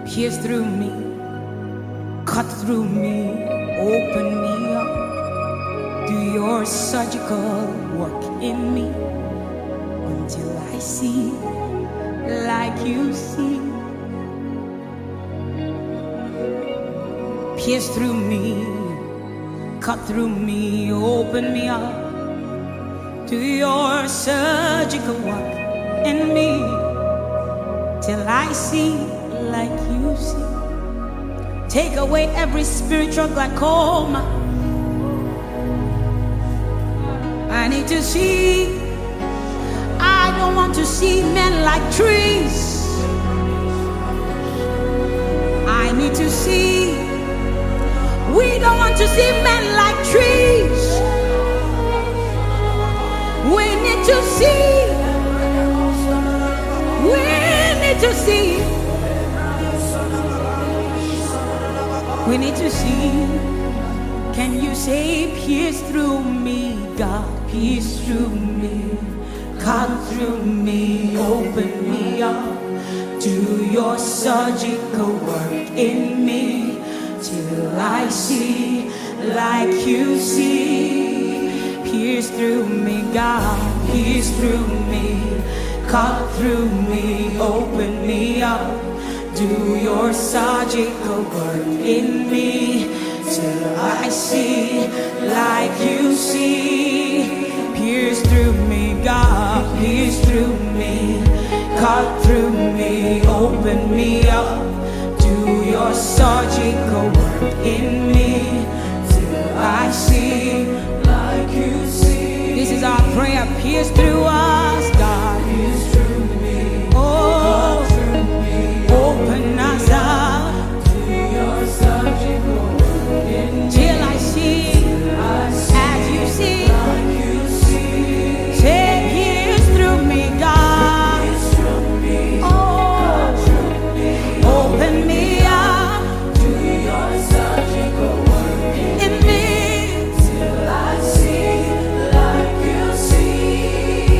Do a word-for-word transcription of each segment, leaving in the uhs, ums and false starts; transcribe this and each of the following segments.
pierce through me, cut through me, open me up. Do your surgical work in me until I see like you see. Pierce through me, cut through me, open me up. Do your surgical work in me till I see like you see. Take away every spiritual glaucoma. I need to see. I don't want to see men like trees. I need to see. We don't want to see men like trees. We need to see. We need to see. We need to see. Can you say, pierce through me, God, pierce through me, cut through me, open me up. Do your surgical work in me till I see like you see. Pierce through me, God, pierce through me, cut through me, open me up. Do your surgical work in me till I see like you see. Pierce through me, God, pierce through me, cut through me, open me up. Do your surgical work in me till I see like you see. This is our prayer. Pierce through us, God. Pierce through me. Oh, through me. Open us up. Do your surgical work in me till I see, till I see as you see. Like you see. Say, pierce through me, God. Pierce through me. Oh, through me. Open me up. Do your surgical work in me till I see like you see.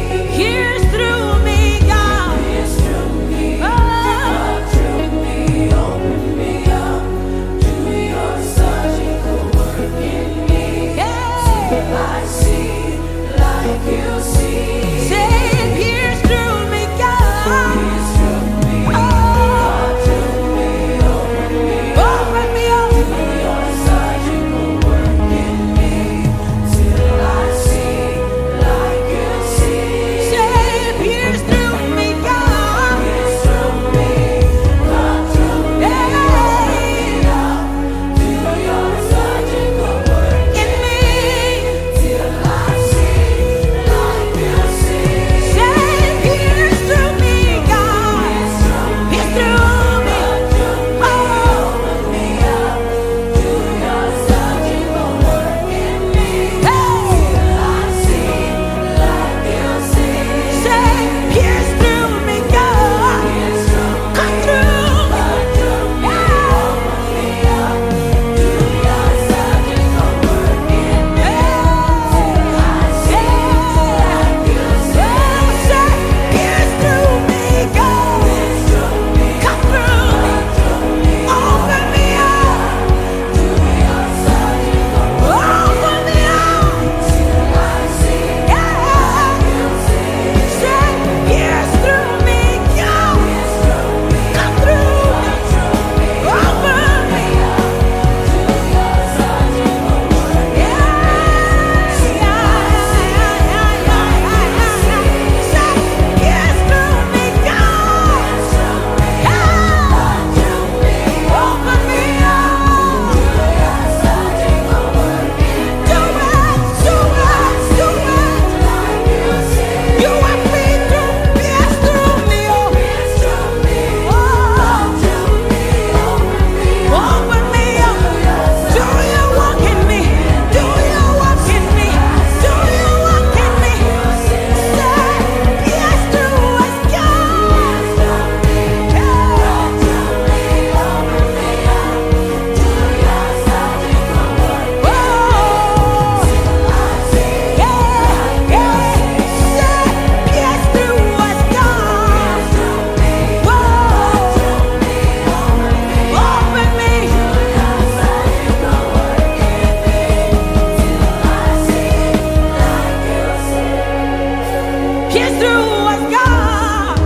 pierce through us, God.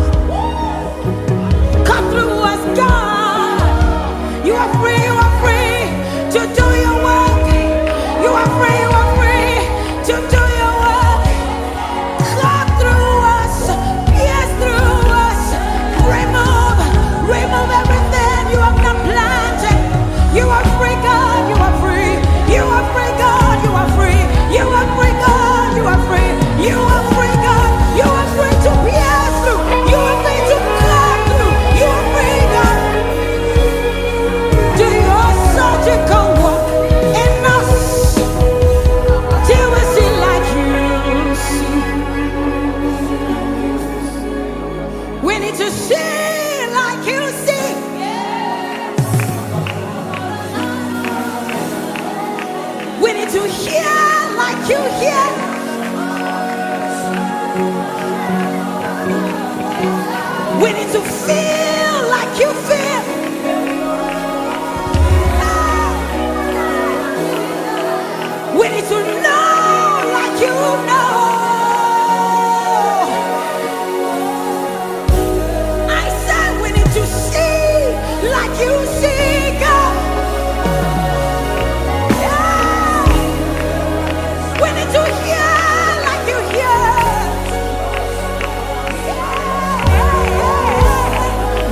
Cut through us, God. You are free, you are free to do your work. You are free, you are free to do your work. Cut through us, pierce through us. Remove, remove everything you have not planted. You are free, God, you are free. You are free, God, you are free. You are free, God, you are free. You are free, God, you are free to pierce through. You are free to cut through. You are free, God. Do your surgical work in us till we see like you see. We need to see like you see. We need to hear like you hear. We need to feel like you feel. We need to know like you know. I said we need to see like you see, God. Yeah. We need to hear like you hear. Yeah, yeah, yeah.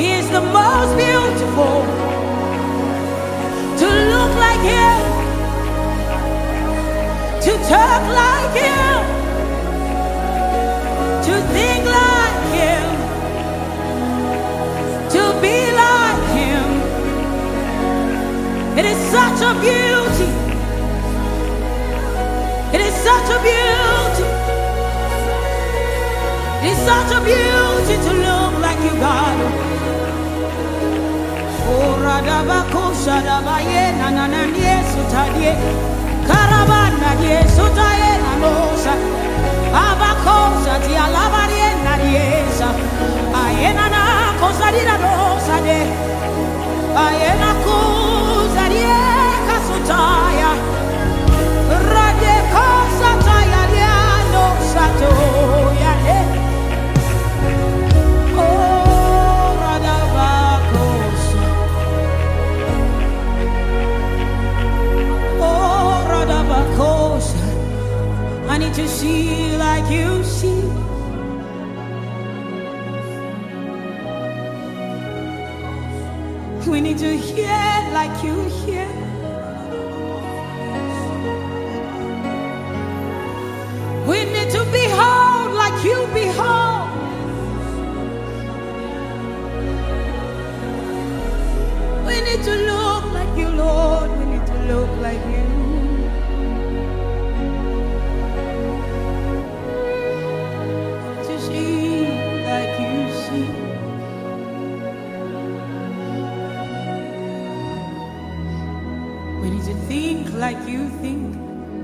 He is the most beautiful. To look like him, to talk like him, to think like him, to be like him. It is such a beauty. It is such a beauty. It is such a beauty to look like you, God. Oh, Radabakosha, Dabaye, Nananie, Sutadie, Caravana, Sutaye, Nanosa, Abakosha, Tialabarie, Nadiesa, Aena, Cosadina, Rosade, Aena, Cosadie, Casutaya, Rade, Cosataya, no Sato, Yade. I need to see like you see. We need to hear like you hear. We need to behold like you behold. We need to look like you, Lord. We need to look like you. We need to think like you think.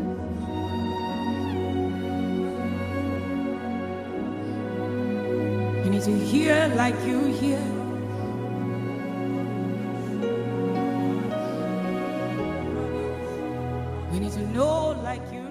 We need to hear like you hear. We need to know like you